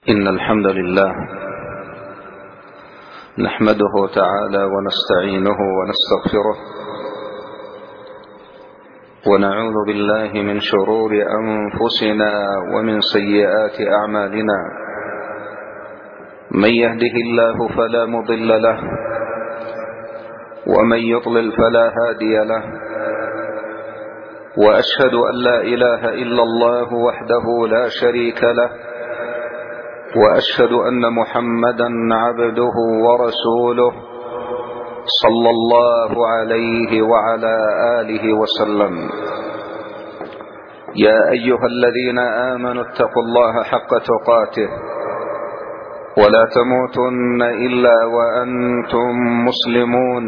إن الحمد لله نحمده تعالى ونستعينه ونستغفره ونعوذ بالله من شرور أنفسنا ومن سيئات أعمالنا. من يهده الله فلا مضل له ومن يضلل فلا هادي له، وأشهد أن لا إله إلا الله وحده لا شريك له، وأشهد أن محمدا عبده ورسوله صلى الله عليه وعلى آله وسلم. يا أيها الذين آمنوا اتقوا الله حق تقاته ولا تموتن إلا وأنتم مسلمون.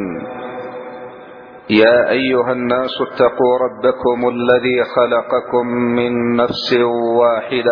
يا أيها الناس اتقوا ربكم الذي خلقكم من نفس واحدة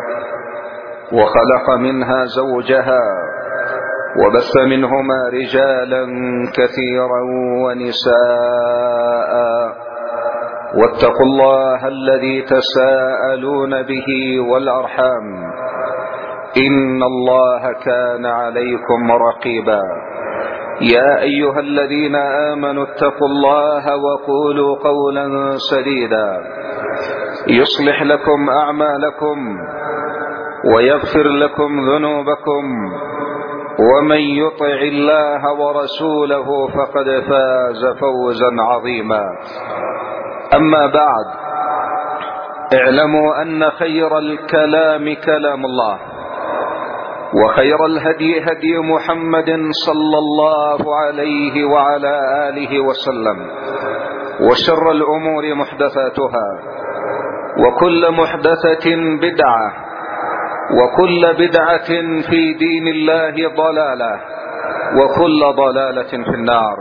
وخلق منها زوجها وبث منهما رجالا كثيرا ونساء، واتقوا الله الذي تساءلون به والأرحام إن الله كان عليكم رقيبا. يا أيها الذين آمنوا اتقوا الله وقولوا قولا سديدا يصلح لكم أعمالكم ويغفر لكم ذنوبكم، ومن يطع الله ورسوله فقد فاز فوزا عظيما. أما بعد، اعلموا أن خير الكلام كلام الله، وخير الهدي هدي محمد صلى الله عليه وعلى آله وسلم، وشر الأمور محدثاتها، وكل محدثة بدعة، وكل بدعة في دين الله ضلالة، وكل ضلالة في النار.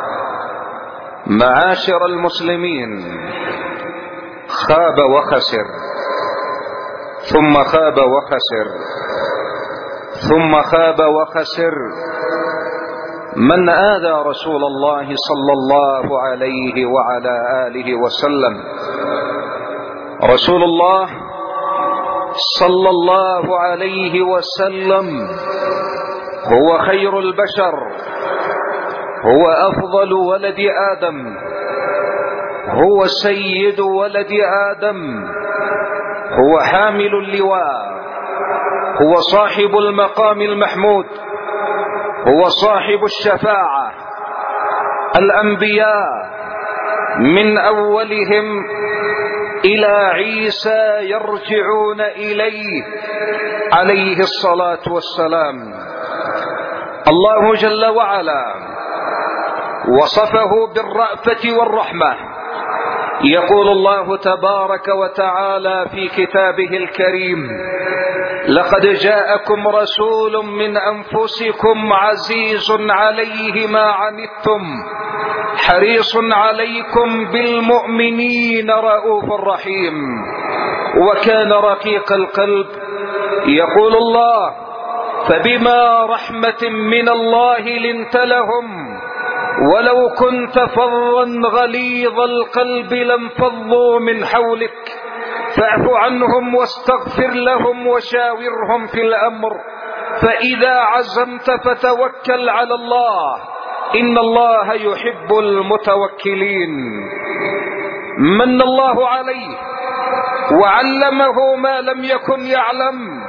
معاشر المسلمين، خاب وخسر ثم خاب وخسر ثم خاب وخسر من آذى رسول الله صلى الله عليه وعلى آله وسلم. رسول الله صلى الله عليه وسلم هو خير البشر، هو أفضل ولد آدم، هو سيد ولد آدم، هو حامل اللواء، هو صاحب المقام المحمود، هو صاحب الشفاعة. الأنبياء من أولهم إلى عيسى يرجعون إليه عليه الصلاة والسلام. الله جل وعلا وصفه بالرأفة والرحمة. يقول الله تبارك وتعالى في كتابه الكريم: لقد جاءكم رسول من أنفسكم عزيز عليه ما عنتم حريص عليكم بالمؤمنين رؤوف رحيم، وكان رقيق القلب. يقول الله: فبما رحمة من الله لنت لهم ولو كنت فظا غليظ القلب لانفضوا من حولك فاعف عنهم واستغفر لهم وشاورهم في الأمر فإذا عزمت فتوكل على الله إن الله يحب المتوكلين. من الله عليه وعلمه ما لم يكن يعلم،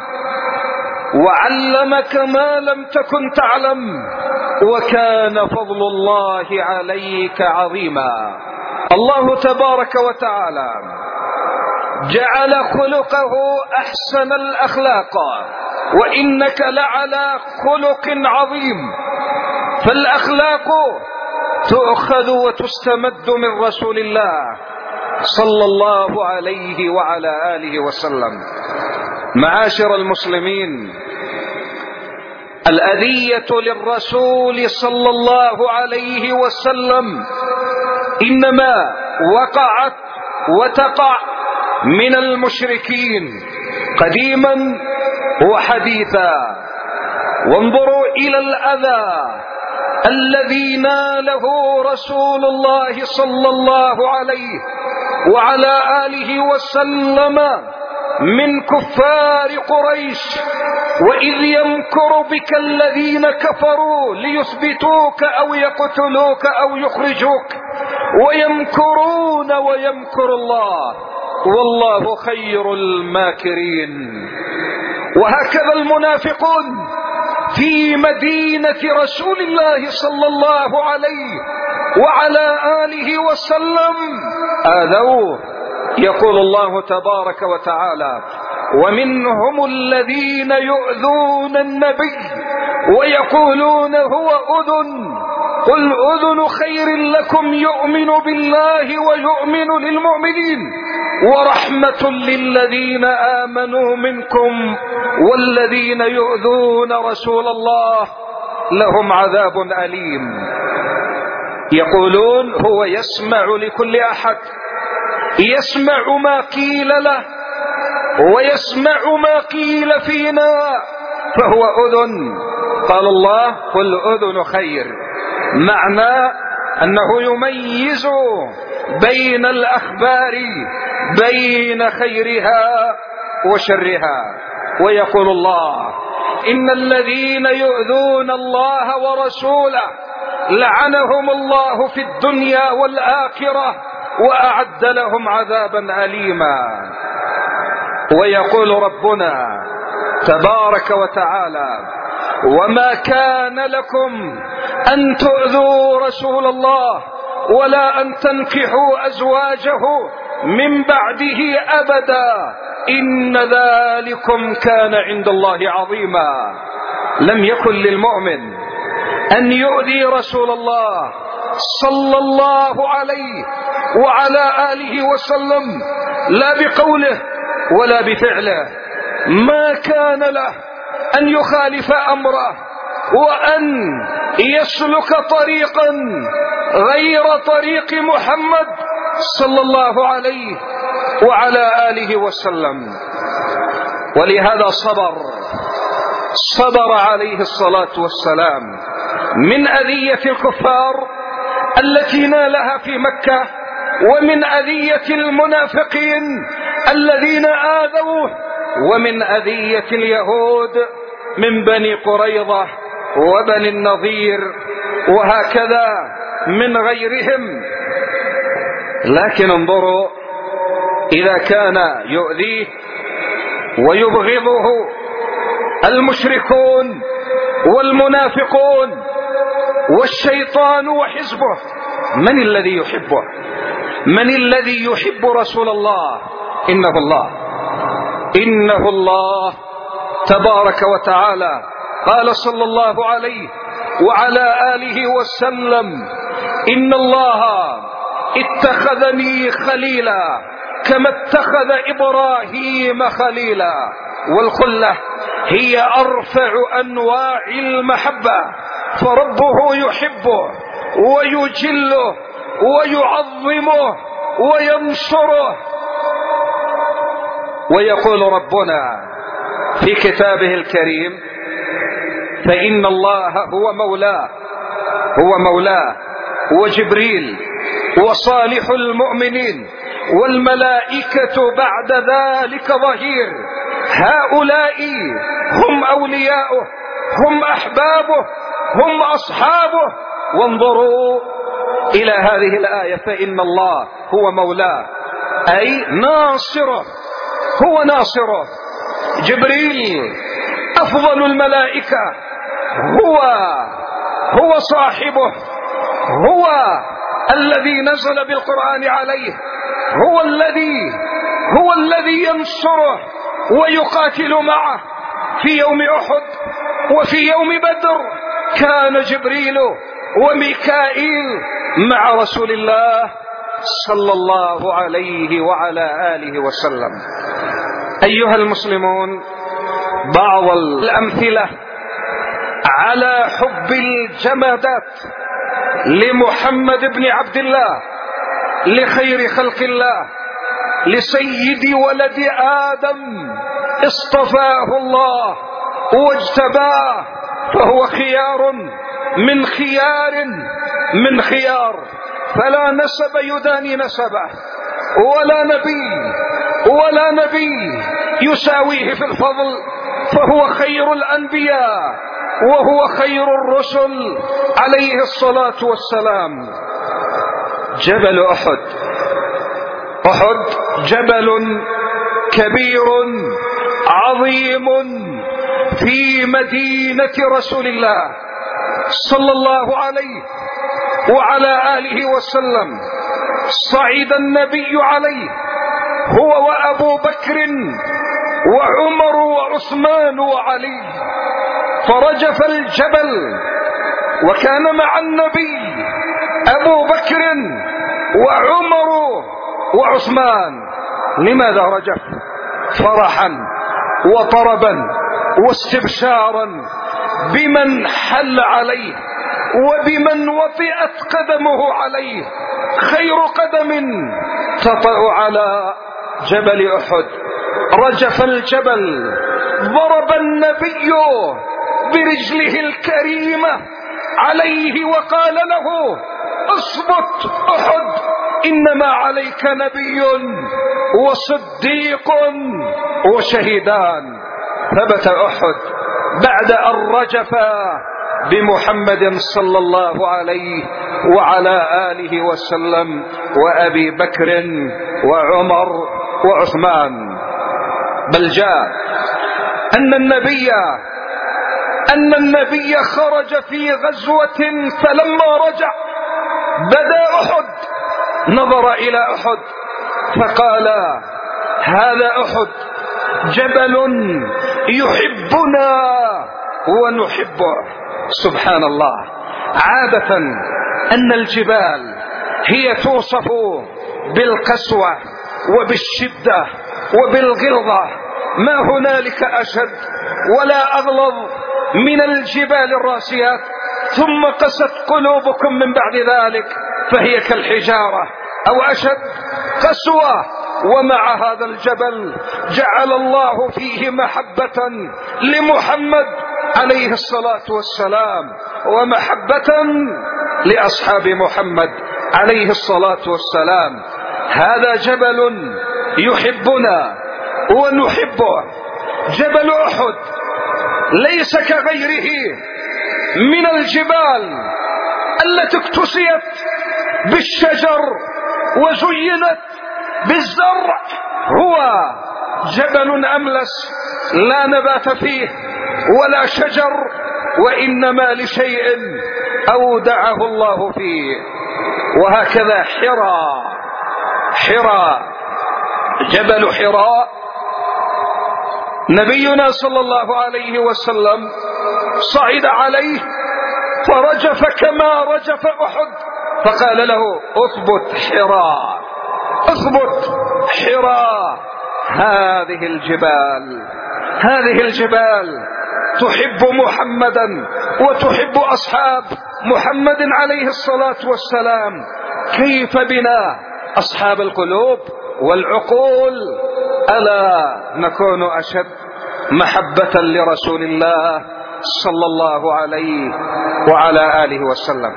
وعلمك ما لم تكن تعلم، وكان فضل الله عليك عظيما. الله تبارك وتعالى جعل خلقه أحسن الأخلاق، وإنك لعلى خلق عظيم. فالأخلاق تؤخذ وتستمد من رسول الله صلى الله عليه وعلى آله وسلم. معاشر المسلمين، الأذية للرسول صلى الله عليه وسلم إنما وقعت وتقع من المشركين قديما وحديثا. وانظروا إلى الأذى الذي ناله رسول الله صلى الله عليه وعلى آله وسلم من كفار قريش: وإذ يمكر بك الذين كفروا ليثبتوك أو يقتلوك أو يخرجوك ويمكرون ويمكر الله والله خير الماكرين. وهكذا المنافقون في مدينة رسول الله صلى الله عليه وعلى آله وسلم آذوه. يقول الله تبارك وتعالى: ومنهم الذين يؤذون النبي ويقولون هو أذن قل أذن خير لكم يؤمن بالله ويؤمن للمؤمنين ورحمة للذين آمنوا منكم والذين يؤذون رسول الله لهم عذاب أليم. يقولون هو يسمع لكل أحد، يسمع ما قيل له ويسمع ما قيل فينا فهو أذن. قال الله: قل أذن خير، معنى أنه يميز بين الأخبار بين خيرها وشرها. ويقول الله: إن الذين يؤذون الله ورسوله لعنهم الله في الدنيا والآخرة وأعد لهم عذابا أليما. ويقول ربنا تبارك وتعالى: وما كان لكم أن تؤذوا رسول الله ولا أن تنكحوا أزواجه من بعده أبدا إن ذلكم كان عند الله عظيما. لم يكن للمؤمن أن يؤذي رسول الله صلى الله عليه وعلى آله وسلم لا بقوله ولا بفعله. ما كان له أن يخالف أمره وأن يسلك طريقا غير طريق محمد صلى الله عليه وعلى آله وسلم. ولهذا صبر عليه الصلاة والسلام من أذية الكفار التي نالها في مكة ومن أذية المنافقين الذين آذوه ومن أذية اليهود من بني قريظة وبني النضير وهكذا من غيرهم. لكن انظروا، إذا كان يؤذيه ويبغضه المشركون والمنافقون والشيطان وحزبه، من الذي يحبه؟ من الذي يحب رسول الله؟ إنه الله تبارك وتعالى. قال صلى الله عليه وعلى آله وسلم: إن الله اتخذني خليلا كما اتخذ إبراهيم خليلا. والخلة هي أرفع أنواع المحبة، فربه يحبه ويجله ويعظمه وينصره. ويقول ربنا في كتابه الكريم: فإن الله هو مولاه وجبريل وصالح المؤمنين والملائكة بعد ذلك ظهير. هؤلاء هم أولياؤه، هم أحبابه، هم أصحابه. وانظروا إلى هذه الآية: فإن الله هو مولاه، أي ناصره، هو ناصره. جبريل أفضل الملائكة، هو صاحبه، هو الذي نزل بالقرآن عليه، هو الذي ينصره ويقاتل معه. في يوم أحد وفي يوم بدر كان جبريل وميكائيل مع رسول الله صلى الله عليه وعلى آله وسلم. أيها المسلمون، بعض الأمثلة على حب الجمادات لمحمد بن عبد الله، لخير خلق الله، لسيد ولد آدم، اصطفاه الله واجتباه، فهو خيار من خيار، فلا نسب يداني نسبه، ولا نبي يساويه في الفضل، فهو خير الأنبياء وهو خير الرسل عليه الصلاة والسلام. جبل أحد. أحد جبل كبير عظيم في مدينة رسول الله صلى الله عليه وعلى آله وسلم. صعد النبي عليه هو وأبو بكر وعمر وعثمان وعلي، فرجف الجبل، وكان مع النبي أبو بكر وعمر وعثمان. لماذا رجف؟ فرحا وطربا واستبشارا بمن حل عليه وبمن وطئت قدمه عليه، خير قدم تطأ على جبل أحد. رجف الجبل، ضرب النبي برجله الكريمة عليه وقال له: اصبت أحد، إنما عليك نبي وصديق وشهيدان. ثبت أحد بعد أن رجف بمحمد صلى الله عليه وعلى آله وسلم وأبي بكر وعمر وعثمان. بل جاء أن النبي خرج في غزوة، فلما رجع بدا أحد، نظر إلى أحد فقال: هذا أحد جبل يحبنا ونحبه. سبحان الله. عادة أن الجبال هي توصف بالقسوة وبالشدة وبالغلظة، ما هنالك أشد ولا أغلظ من الجبال الراسيات، ثم قست قلوبكم من بعد ذلك فهي كالحجارة أو أشد قسوة. ومع هذا الجبل جعل الله فيه محبة لمحمد عليه الصلاة والسلام ومحبة لأصحاب محمد عليه الصلاة والسلام. هذا جبل يحبنا ونحبه. جبل أحد ليس كغيره من الجبال التي اكتسيت بالشجر وزينت بالزرع، هو جبل أملس لا نبات فيه ولا شجر، وإنما لشيء أودعه الله فيه. وهكذا حراء، جبل حراء، نبينا صلى الله عليه وسلم صعد عليه فرجف كما رجف أحد، فقال له: اثبت حراء، اثبت حراء. هذه الجبال تحب محمدا وتحب أصحاب محمد عليه الصلاة والسلام. كيف بنا أصحاب القلوب والعقول؟ ألا نكون أشد محبة لرسول الله صلى الله عليه وعلى آله وسلم.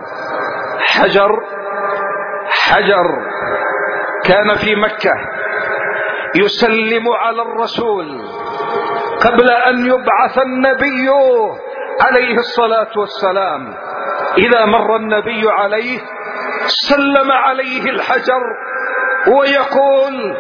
حجر كان في مكة يسلم على الرسول قبل أن يبعث النبي عليه الصلاة والسلام. إذا مر النبي عليه سلم عليه الحجر ويقول: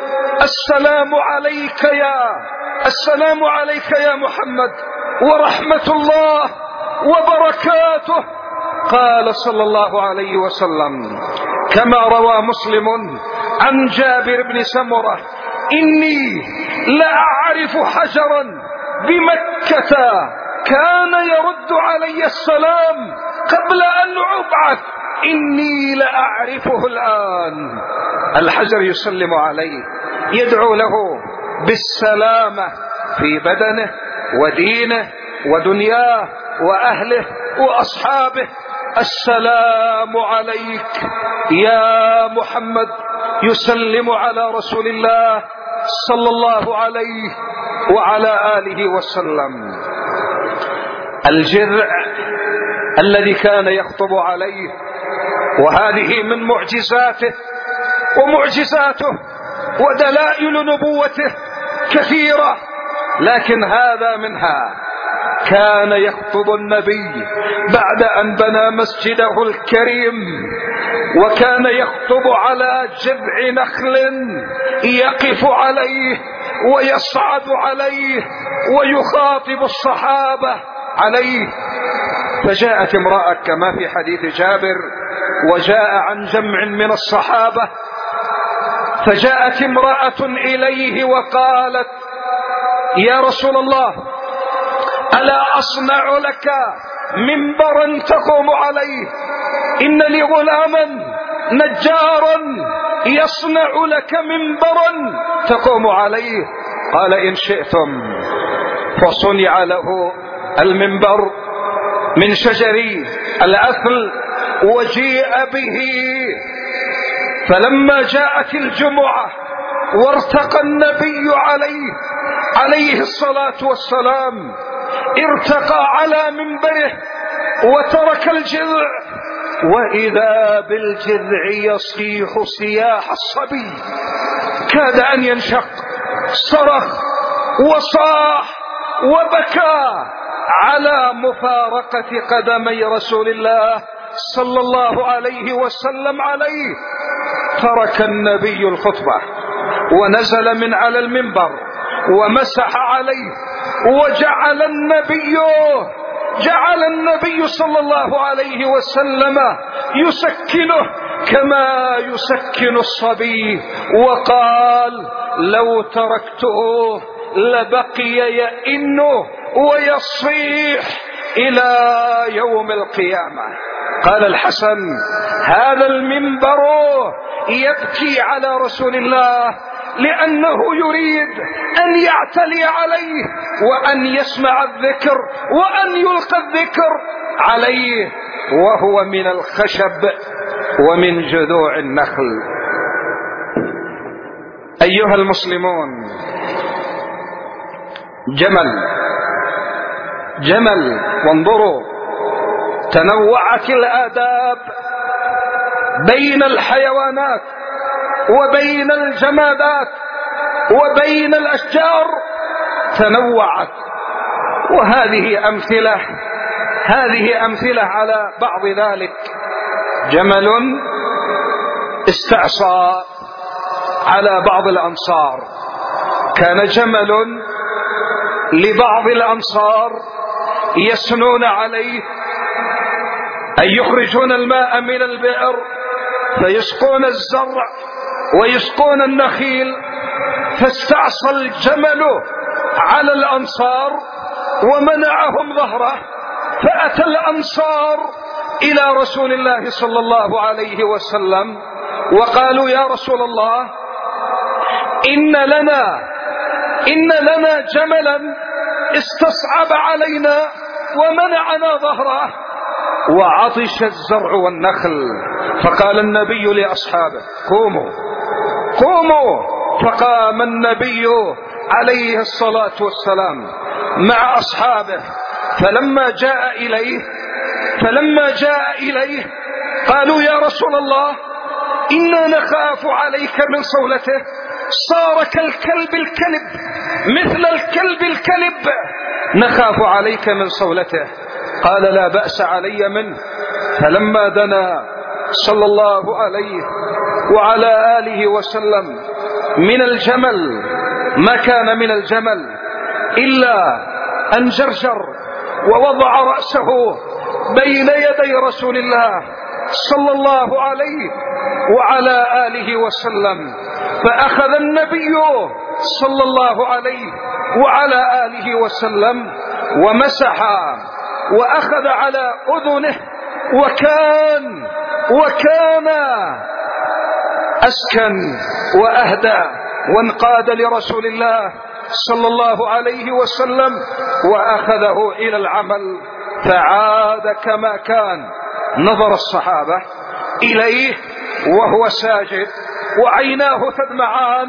السلام عليك يا محمد ورحمة الله وبركاته. قال صلى الله عليه وسلم كما روى مسلم عن جابر بن سمرة: إني لأعرف حجرا بمكة كان يرد علي السلام قبل أن أبعث، إني لأعرفه الآن. الحجر يسلم عليه، يدعو له بالسلامة في بدنه ودينه ودنياه وأهله وأصحابه. السلام عليك يا محمد، يسلم على رسول الله صلى الله عليه وعلى آله وسلم. الجذع الذي كان يخطب عليه، وهذه من معجزاته ودلائل نبوته كثيرة لكن هذا منها. كان يخطب النبي بعد أن بنى مسجده الكريم، وكان يخطب على جذع نخل يقف عليه ويصعد عليه ويخاطب الصحابة عليه. فجاءت امرأة كما في حديث جابر، وجاء عن جمع من الصحابة، فجاءت امرأة إليه وقالت: يا رسول الله، ألا أصنع لك منبرا تقوم عليه؟ إن لي غلاما نجارا يصنع لك منبرا تقوم عليه. قال: إن شئتم. فصنع له المنبر من شجر الأثل وجيء به. فلما جاءت الجمعة وارتقى النبي عليه الصلاة والسلام، ارتقى على منبره وترك الجذع، وإذا بالجذع يصيح صياح الصبي، كاد أن ينشق، صرخ وصاح وبكى على مفارقة قدمي رسول الله صلى الله عليه وسلم عليه. ترك النبي الخطبة ونزل من على المنبر ومسح عليه، وجعل النبي صلى الله عليه وسلم يسكنه كما يسكن الصبي، وقال: لو تركته لبقي يئن ويصيح إلى يوم القيامة. قال الحسن: هذا المنبر يبكي على رسول الله لأنه يريد أن يعتلي عليه وأن يسمع الذكر وأن يلقى الذكر عليه، وهو من الخشب ومن جذوع النخل. أيها المسلمون، جمل، وانظروا تنوعت الآداب بين الحيوانات وبين الجمادات وبين الأشجار، تنوعت. وهذه أمثلة على بعض ذلك. جمل استعصى على بعض الأنصار، كان جمل لبعض الأنصار يسنون عليه أن يخرجون الماء من البئر فيسقون الزرع ويسقون النخيل، فاستعصى الجمل على الأنصار ومنعهم ظهره. فأتى الأنصار إلى رسول الله صلى الله عليه وسلم وقالوا: يا رسول الله، إن لنا جملا استصعب علينا ومنعنا ظهره وعطش الزرع والنخل. فقال النبي لأصحابه: قوموا. فقام النبي عليه الصلاة والسلام مع أصحابه، فلما جاء إليه قالوا: يا رسول الله، إنا نخاف عليك من صولته، صار كالكلب مثل الكلب، نخاف عليك من صولته. قال: لا بأس علي منه. فلما دنا صلى الله عليه وعلى آله وسلم من الجمل، ما كان من الجمل إلا أن جرجر ووضع رأسه بين يدي رسول الله صلى الله عليه وعلى آله وسلم، فأخذ النبي صلى الله عليه وعلى آله وسلم ومسح وأخذ على أذنه، وكان أسكن وأهدى، وانقاد لرسول الله صلى الله عليه وسلم وأخذه إلى العمل، فعاد كما كان. نظر الصحابة إليه وهو ساجد وعيناه تدمعان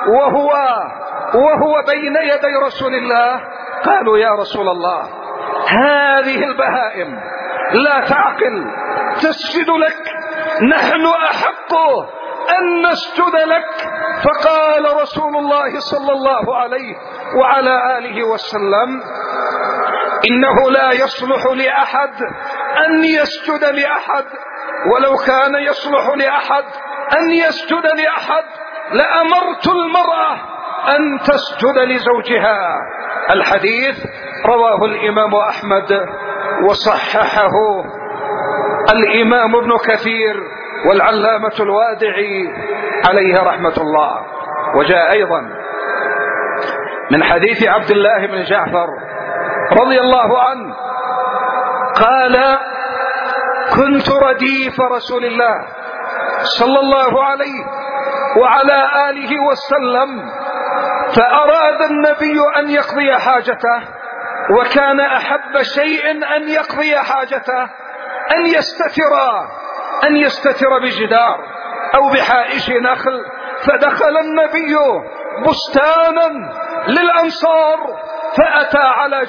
وهو بين يدي رسول الله. قالوا: يا رسول الله، هذه البهائم لا تعقل، تسجد لك، نحن أحق أن نسجد لك. فقال رسول الله صلى الله عليه وعلى آله وسلم: إنه لا يصلح لأحد أن يسجد لأحد، ولو كان يصلح لأحد أن يسجد لأحد لأمرت المرأة أن تسجد لزوجها. الحديث رواه الإمام أحمد وصححه الإمام ابن كثير والعلامة الوادعي عليه رحمة الله. وجاء أيضا من حديث عبد الله بن جعفر رضي الله عنه قال: كنت رديف رسول الله صلى الله عليه وعلى آله وسلم، فأراد النبي أن يقضي حاجته، وكان أحب شيء أن يقضي حاجته أن يستتر بجدار أو بحائش نخل، فدخل النبي بستانا للأنصار فأتى على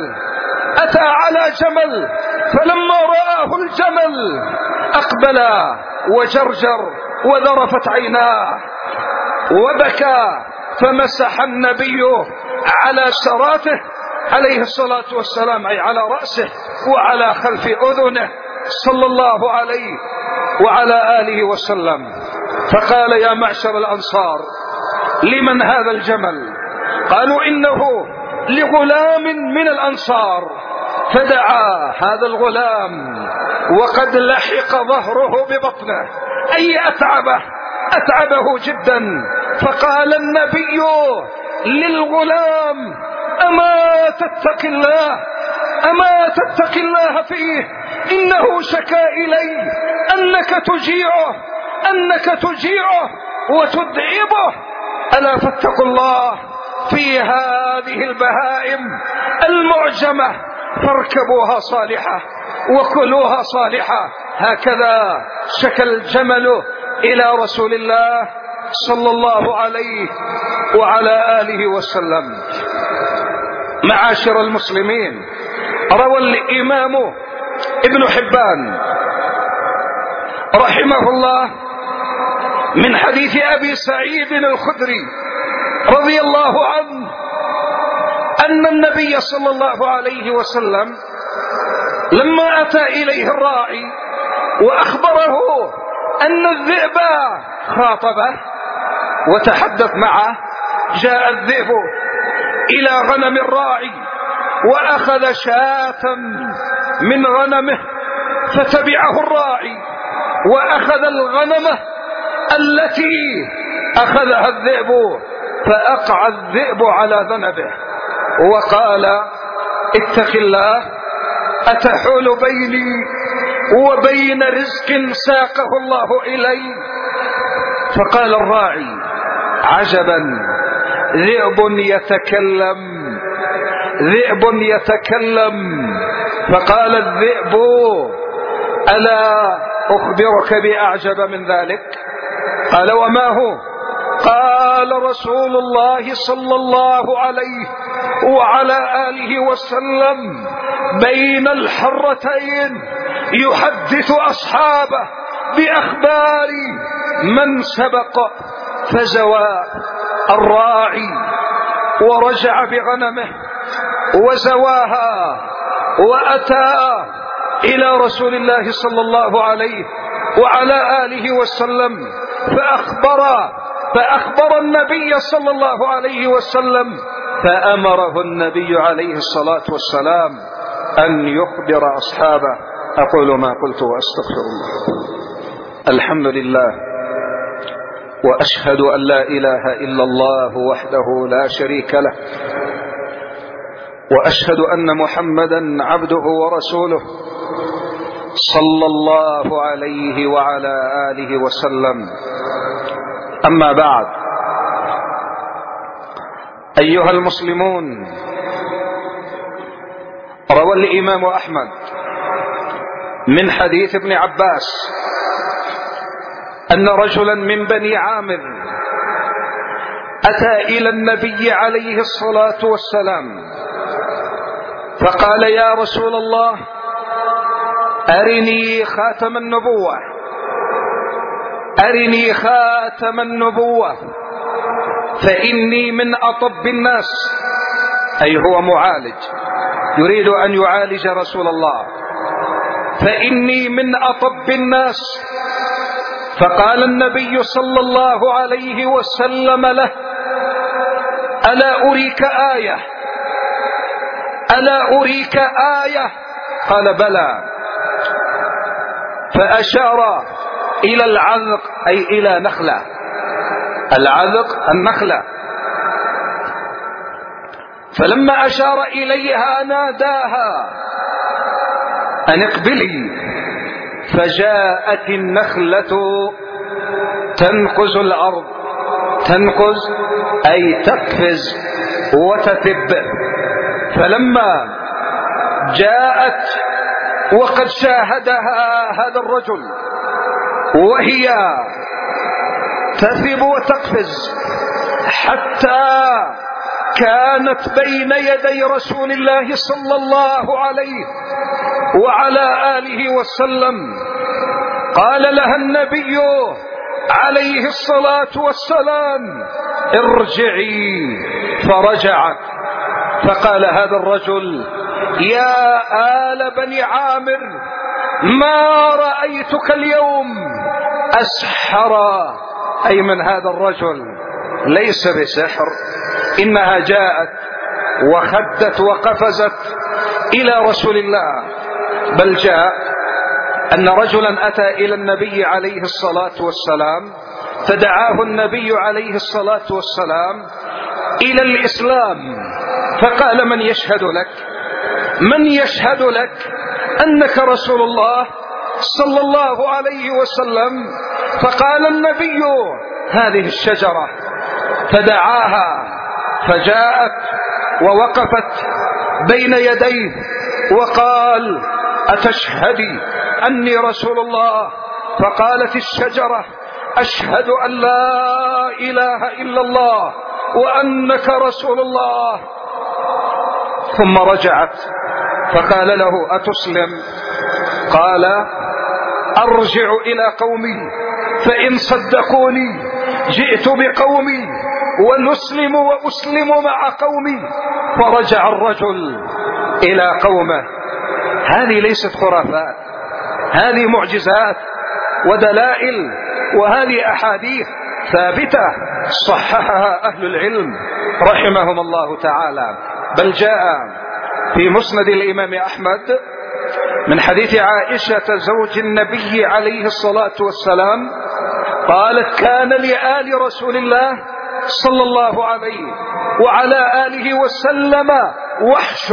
جمل، فلما رآه الجمل أقبل وجرجر وذرفت عيناه وبكى، فمسح النبي على سراته عليه الصلاة والسلام، أي على رأسه وعلى خلف أذنه صلى الله عليه وعلى آله وسلم، فقال: يا معشر الأنصار، لمن هذا الجمل؟ قالوا: إنه لغلام من الأنصار. فدعا هذا الغلام وقد لحق ظهره ببطنه، أي أتعبه جدا، فقال النبي للغلام: أما تتق الله فيه، إنه شكا إلي أنك تجيعه وتدعبه، ألا فاتقوا الله في هذه البهائم المعجمة، فاركبوها صالحة وكلوها صالحة. هكذا شكى الجمل إلى رسول الله صلى الله عليه وعلى آله وسلم. معاشر المسلمين، روى الإمام ابن حبان رحمه الله من حديث أبي سعيد الخدري رضي الله عنه أن النبي صلى الله عليه وسلم لما أتى إليه الراعي وأخبره أن الذئب خاطبه وتحدث معه، جاء الذئب إلى غنم الراعي وأخذ شاة من غنمه، فتبعه الراعي وأخذ الغنمة التي أخذها الذئب، فأقع الذئب على ذنبه وقال: اتق الله، أتحول بيني وبين رزق ساقه الله إلي؟ فقال الراعي: عجبا، ذئب يتكلم. فقال الذئب: ألا أخبرك بأعجب من ذلك؟ قال: وما هو؟ قال: رسول الله صلى الله عليه وعلى آله وسلم بين الحرتين يحدث أصحابه بأخبار من سبق، فزوى الراعي ورجع بغنمه وزواها وأتى إلى رسول الله صلى الله عليه وعلى آله وسلم فأخبر النبي صلى الله عليه وسلم، فأمره النبي عليه الصلاة والسلام أن يخبر أصحابه. أقول ما قلت وأستغفر الله. الحمد لله، وأشهد أن لا إله إلا الله وحده لا شريك له، وأشهد أن محمدا عبده ورسوله صلى الله عليه وعلى آله وسلم. أما بعد، أيها المسلمون، روى الإمام أحمد من حديث ابن عباس أن رجلا من بني عامر أتى إلى النبي عليه الصلاة والسلام فقال: يا رسول الله، أرني خاتم النبوة، فإني من أطب الناس أي هو معالج، يريد أن يعالج رسول الله، فإني من أطب الناس. فقال النبي صلى الله عليه وسلم له: ألا أريك آية؟ ألا أريك آية؟ قال: بلى. فأشار إلى العذق، أي إلى نخلة، العذق النخلة. فلما أشار إليها ناداها أن اقبلي، فجاءت النخلة تنقز الأرض، تنقز أي تقفز وتثب. فلما جاءت وقد شاهدها هذا الرجل وهي تثب وتقفز حتى كانت بين يدي رسول الله صلى الله عليه وعلى آله وسلم، قال لها النبي عليه الصلاة والسلام: ارجعي. فرجعت. فقال هذا الرجل: يا آل بني عامر، ما رأيتك اليوم أسحر. أي من هذا الرجل ليس بسحر، إنها جاءت وخدت وقفزت إلى رسول الله. بل جاء أن رجلا أتى إلى النبي عليه الصلاة والسلام، فدعاه النبي عليه الصلاة والسلام إلى الإسلام، فقال: من يشهد لك؟ من يشهد لك أنك رسول الله صلى الله عليه وسلم؟ فقال النبي: هذه الشجرة. فدعاها فجاءت ووقفت بين يديه وقال: أتشهدي أني رسول الله؟ فقالت الشجرة: أشهد أن لا إله إلا الله وأنك رسول الله. ثم رجعت فقال له: أتسلم؟ قال: أرجع إلى قومي، فإن صدقوني جئت بقومي ونسلم وأسلم مع قومي. فرجع الرجل إلى قومه. هذه ليست خرافات، هذه معجزات ودلائل، وهذه أحاديث ثابتة صححها أهل العلم رحمهم الله تعالى. بل جاء في مسند الإمام أحمد من حديث عائشة زوج النبي عليه الصلاة والسلام قالت: كان لآل رسول الله صلى الله عليه وعلى آله وسلم وحش.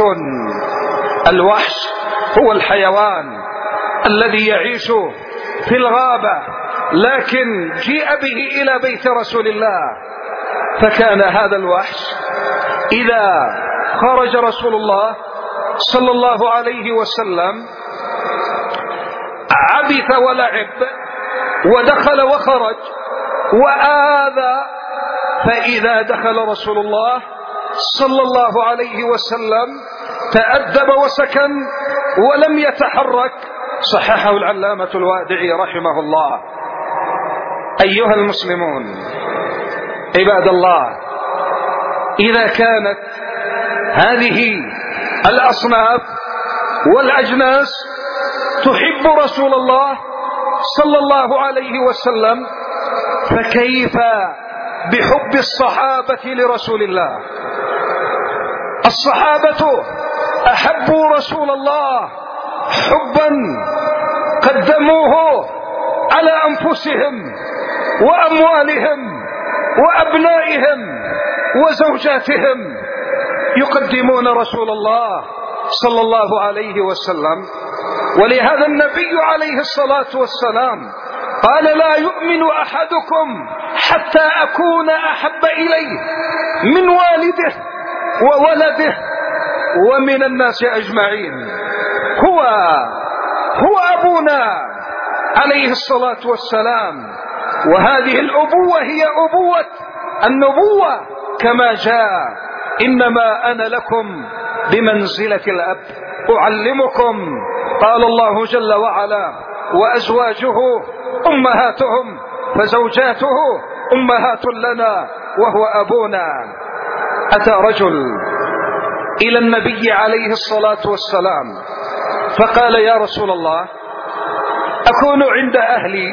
الوحش هو الحيوان الذي يعيش في الغابة، لكن جيء به إلى بيت رسول الله. فكان هذا الوحش إذا خرج رسول الله صلى الله عليه وسلم عبث ولعب ودخل وخرج وآذى، فإذا دخل رسول الله صلى الله عليه وسلم تأدب وسكن ولم يتحرك. صححه العلامة الوادعي رحمه الله. أيها المسلمون عباد الله، إذا كانت هذه الأصناف والأجناس تحب رسول الله صلى الله عليه وسلم، فكيف بحب الصحابة لرسول الله؟ الصحابة أحبوا رسول الله حبا قدموه على أنفسهم وأموالهم وأبنائهم وزوجاتهم، يقدمون رسول الله صلى الله عليه وسلم. ولهذا النبي عليه الصلاة والسلام قال: لا يؤمن أحدكم حتى أكون أحب إليه من والده وولده ومن الناس أجمعين. هو أبونا عليه الصلاة والسلام، وهذه الأبوة هي أبوة النبوة كما جاء: إنما أنا لكم بمنزلة الأب أعلمكم. قال الله جل وعلا: وأزواجه أمهاتهم، فزوجاته أمهات لنا وهو أبونا. أتى رجل إلى النبي عليه الصلاة والسلام فقال: يا رسول الله، أكون عند أهلي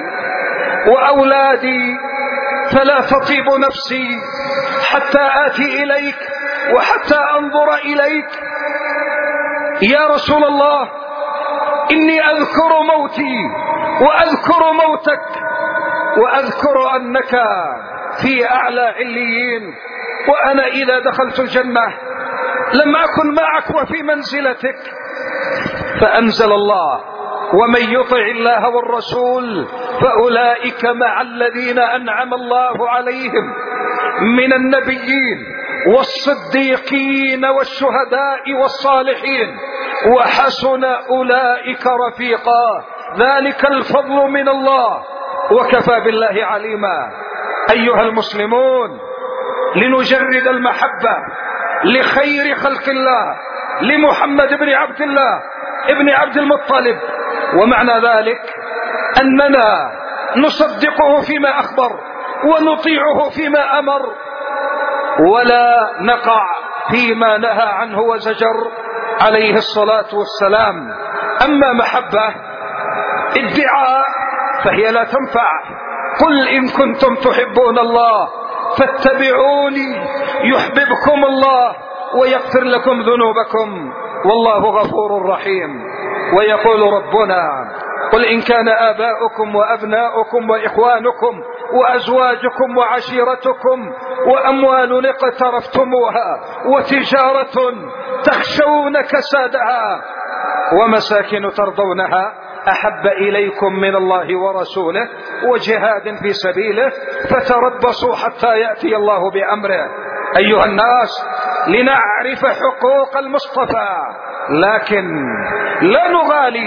وأولادي فلا تطيب نفسي حتى آتي إليك وحتى أنظر إليك. يا رسول الله، إني أذكر موتي وأذكر موتك وأذكر أنك في أعلى عليين، وأنا إذا دخلت الجنة لم أكن معك وفي منزلتك. فأنزل الله: ومن يطع الله والرسول فأولئك مع الذين أنعم الله عليهم من النبيين والصديقين والشهداء والصالحين وحسن أولئك رفيقا، ذلك الفضل من الله وكفى بالله عليما. أيها المسلمون، لنجرد المحبة لخير خلق الله، لمحمد بن عبد الله ابن عبد المطلب، ومعنى ذلك أننا نصدقه فيما أخبر ونطيعه فيما أمر، ولا نقع فيما نهى عنه وزجر عليه الصلاة والسلام. أما محبة ادعاء فهي لا تنفع. قل إن كنتم تحبون الله فاتبعوني يحببكم الله ويغفر لكم ذنوبكم والله غفور رحيم. ويقول ربنا: قل إن كان آباؤكم وأبناؤكم وإخوانكم وأزواجكم وعشيرتكم وأموال اقترفتموها وتجارة تخشون كسادها ومساكن ترضونها أحب إليكم من الله ورسوله وجهاد في سبيله فتربصوا حتى يأتي الله بأمره. أيها الناس، لنعرف حقوق المصطفى، لكن لا نغالي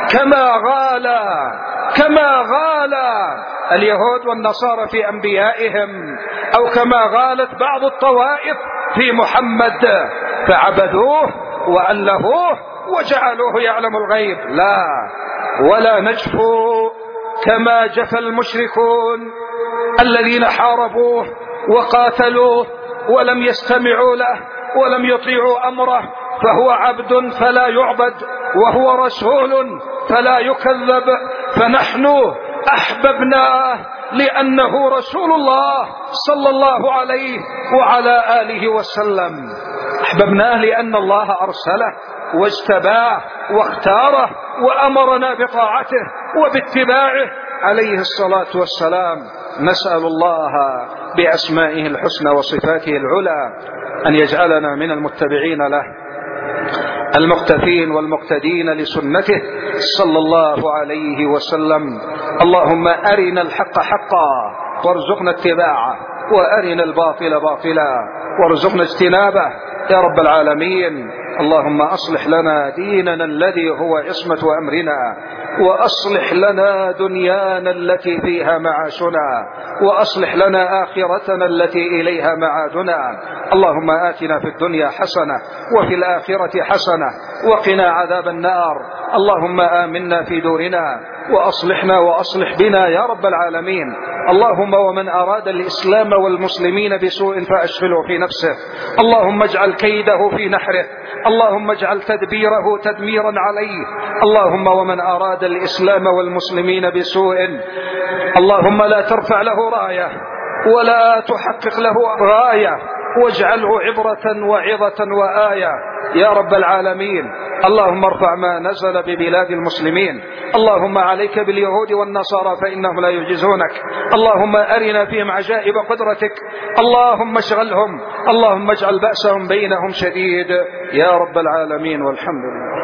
كما غالى اليهود والنصارى في أنبيائهم، أو كما غالت بعض الطوائف في محمد فعبدوه وألهوه وجعلوه يعلم الغيب. لا، ولا نجفو كما جفى المشركون الذين حاربوه وقاتلوه ولم يستمعوا له ولم يطيعوا أمره، فهو عبد فلا يعبد وهو رسول فلا يكذب. فنحن أحببناه لأنه رسول الله صلى الله عليه وعلى آله وسلم. أحببناه لأن الله أرسله واجتباه واختاره وأمرنا بطاعته وباتباعه عليه الصلاة والسلام. نسأل الله بأسمائه الحسنى وصفاته العلى أن يجعلنا من المتبعين له المقتفين والمقتدين لسنته صلى الله عليه وسلم. اللهم أرنا الحق حقا وارزقنا اتباعه، وأرنا الباطل باطلا وارزقنا اجتنابه يا رب العالمين. اللهم أصلح لنا ديننا الذي هو عصمة أمرنا، وأصلح لنا دنيانا التي فيها معاشنا، وأصلح لنا آخرتنا التي إليها معادنا. اللهم آتنا في الدنيا حسنة وفي الآخرة حسنة وقنا عذاب النار. اللهم آمنا في دورنا وأصلحنا وأصلح بنا يا رب العالمين. اللهم ومن أراد الإسلام والمسلمين بسوء فأشغله في نفسه، اللهم اجعل كيده في نحره، اللهم اجعل تدبيره تدميرا عليه. اللهم ومن أراد الإسلام والمسلمين بسوء اللهم لا ترفع له راية ولا تحقق له راية، واجعله عبرة وعظة وآية يا رب العالمين. اللهم ارفع ما نزل ببلاد المسلمين. اللهم عليك باليهود والنصارى فإنهم لا يعجزونك. اللهم أرنا فيهم عجائب قدرتك. اللهم اشغلهم، اللهم اجعل بأسهم بينهم شديد يا رب العالمين، والحمد لله.